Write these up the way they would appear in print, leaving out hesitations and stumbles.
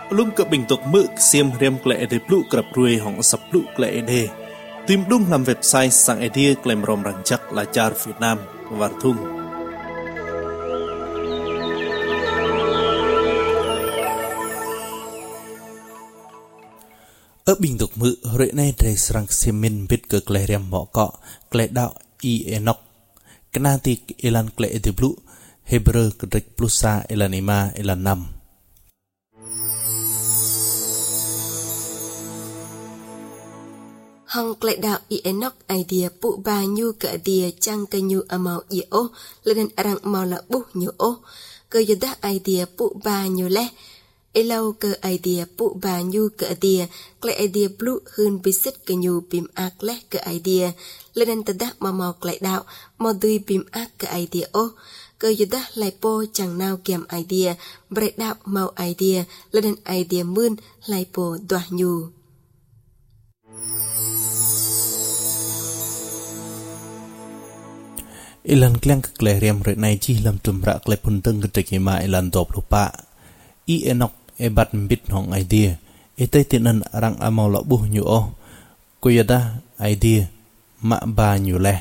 Lung cập bình tục mự xiêm riêng lệ để lũ cập ruồi hỏng sập lũ lệ đề tìm đúng làm website sang idea claim rom rằng chắc là char Việt Nam và thung ở bình tục mự rồi nay để sang xiêm min biết cơ clay riêng bỏ cọ clay đạo Enoch kanati elan clay để lũ Hebrew kedek plusa elan 5 elan 6 Hong klệ đạo Enoch idea pu ba nhu ke dia chang ke nhu amau ye o leden arang mau la bu nhu o ke yoda idea pu ba nhu le elau ke idea pu ba nhu ke dia klệ idea blue hun bisit ke nhu bim ak le ke idea leden tada mau klệ đạo mau dui bim ak ke idea o ke yoda lai po chang nau kem idea bre đạo mau idea leden idea mun lai po dwa nhu Ilan klang kleriam re nai chi lam tumra kle punteng ketek ma ilan top lupa Enoch ebat bit hong idea etai tinan arang amau la buh nyu o kuyada idea ma ba nyu le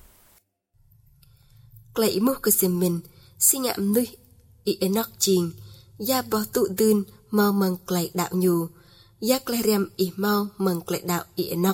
klei mu ke semin singam nui Enoch jing ya bo tu dun mau mang klei đạo nyu ya kleriam mau mang klei đạo Enoch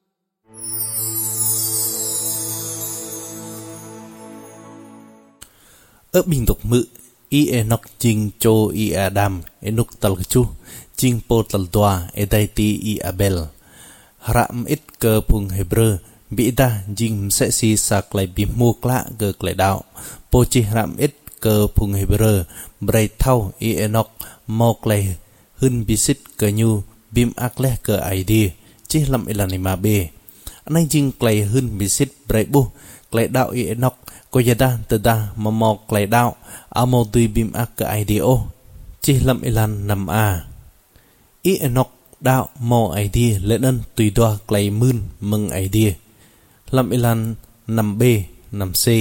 ở bình tục mự Enoch jing cho Adam Enoch tal chu jing po tal toa edaiti Abel ram it ke pung Hebrew bị da jing sẽ si sak lại bim mua klạ ke klệ đạo po chi ram it ke pung Hebrew bray thau Enoch mo klệ hun bisit ke nyu bim akle ke idea chi lam ilanima be anai jing klệ hun bisit bray bu klệ đạo Enoch có gia đa từ đa mà mò klei đạo amo tùy bim ác cái ideo chỉ làm ilan nằm Enoch đạo mò idea lệ nên tùy đoa klei mươn mừng idea làm ilan nằm b nằm c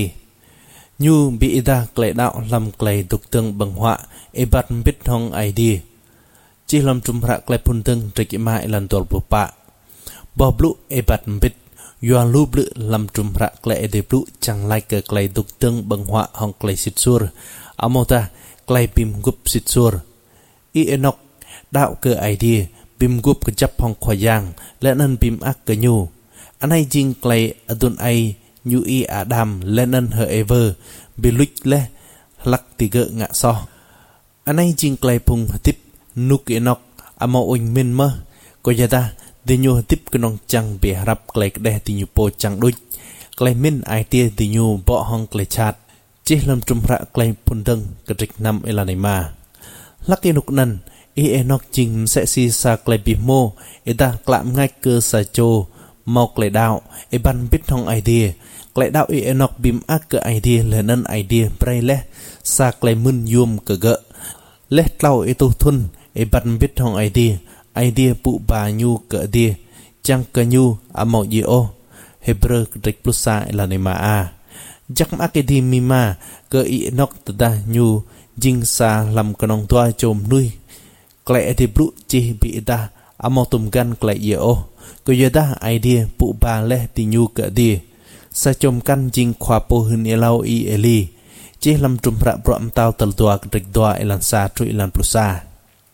như bị đa klei đạo làm klei đục tương bằng họa ebat biết hong idea chỉ làm trung hạ klei phun tương trịch ma ilan tual pupa bỏ blu ebat biết Yuan lu bự làm trùm rạ klệ để bự chẳng lai cơ klệ đục tương bằng họa hong klệ xịt xur amota klệ bim gup xịt xur Enoch đạo cơ idea bim gup cơ chấp hong khoa giang lẽ nên bim ác cơ nhu anai jing klệ adun ai nhu Adam lẽ nên hờ ever biluch le lắc tì gợ ngạ so anai jing klệ phung tiếp nuk Enoch amo oing min mơ có gia ta đi nhu tiếp cái nong chăng bị harap klei đe thì nhu po chăng đôi klei min ai tia thì nhu bỏ hong klei chat chỉ làm trung rạ klei phun đăng cái trịch năm elanima lắc cái nục nần Enoch jing sẽ si sa klei bị mô eta klạm ngay cơ sa cho mau klei đạo ban biết hong idea klei đạo Enoch bim ác cơ idea là nên idea pray le sa klei mun yum cơ gợ le tlau tu thun ban biết hong idea pu ba nhu ke dia chang ke nyu amo ye o Hebrew kedek plusa elanima jak akademima ke Enoch tada nyu jing sa lam kanong tua chom nui klei de bru chi bi da amo tum gan klei ye o ke ye da idea pu ba le ti nyu ke dia sa chom kan jing khwa po hun elau eli chi lam trum ra brom tao tal tua kedek tua elan sa tru elan plusa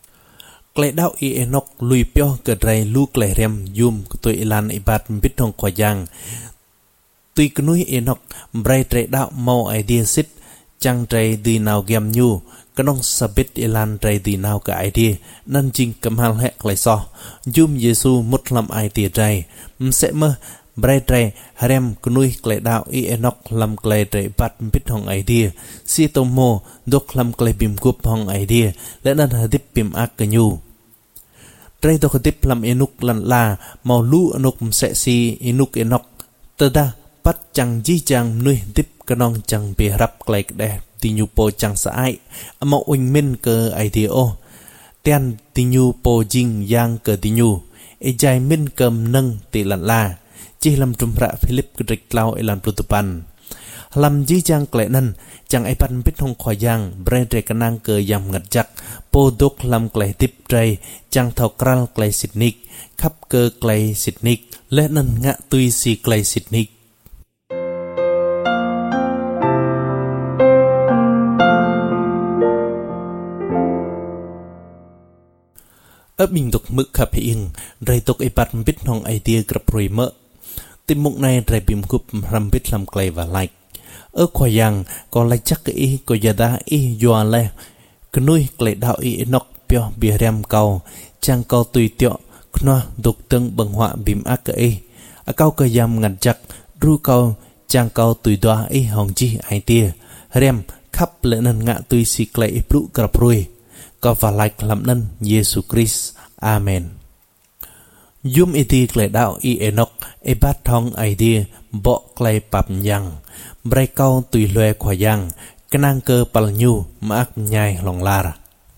klei đạo Enoch lui pyo ke drai lu klei rem yum tôi ilan ibat bit hong khoa giang tuy knui Enoch brai tre đạo mau idea sit chang tre di nào gem nyu kanong sabit ilan tre di nào ka idea nan jing kam hal he klei so yum Yesu mut lam idea drai sẽ mơ brai tre harem knui klei đạo Enoch lam klei tre bat bit hong idea si tomo dok lam klei bim gup hong idea lẽ nan hadip bim ak ka nyu Trai to ketip lam Enoch lan la mau lu Enoch sẽ si Enoch tada pat chang ji chang nuôi tip kanong chang be rap klei đe ti nhu po chang sa ai amo oing min cơ ideo ten ti nhu po jing yang cơ ti nhu e jai min cầm nâng ti lan la chi lam trum ra Philip kedek lau elan plutupan làm gì chăng kệ năn chăng ai pan biết hong khỏi giang bre tre cái năng cờ yam ngặt chắc po đốc làm kệ tiếp trai chăng thọ kral kệ xịt nick khắp cơ kệ xịt nick lẽ năn ngạ tuy si kệ xịt nick ở bình tục mực khắp hiền ray tục ai pan biết hong idea gặp rồi mỡ tim mục này ray bìm cúp làm biết làm kệ và like ở khoa giang còn lại chắc cái có giờ đã doa le cái nuôi kệ đạo nọc pio bia rem cầu trang cầu tùy tiệu knoa đục tương bằng họa bìm ác cái cao cơ yam ngăn chặt ru cầu trang cầu tùy doa hồng chi ai tia rem khắp lệ nần ngạ tùy si kệ pru gặp rồi có và like làm nân Jesus Christ Amen. Yum iti kle đạo Enoch bat thong idea bo kle pap yang bray cao tùy loe khoa yang kanang cơ pal nhu ma ak nhai lòng lara.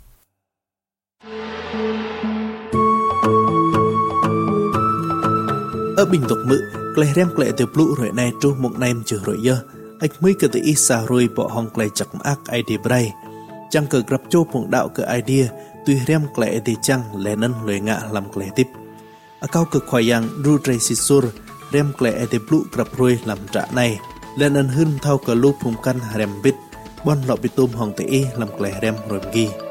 Ở bình tục mự kle rem kle từ plu rồi này tru một nem chữ rồi dơ ách mới cơ tự isa rồi bỏ hong kle chặt ma ak idea bray chăng cơ gặp chô phụng đạo cơ idea tùy rem kle thì chăng lẽ nân lười ngạ làm kle tiếp cao cực khoai yang ru tray sisur rem kle ete blu gặp rồi làm trả này lên ân hưng thao cờ lu phùng căn rem bít bon lọ bị tôm hồng tệ làm kle rem rồi ghi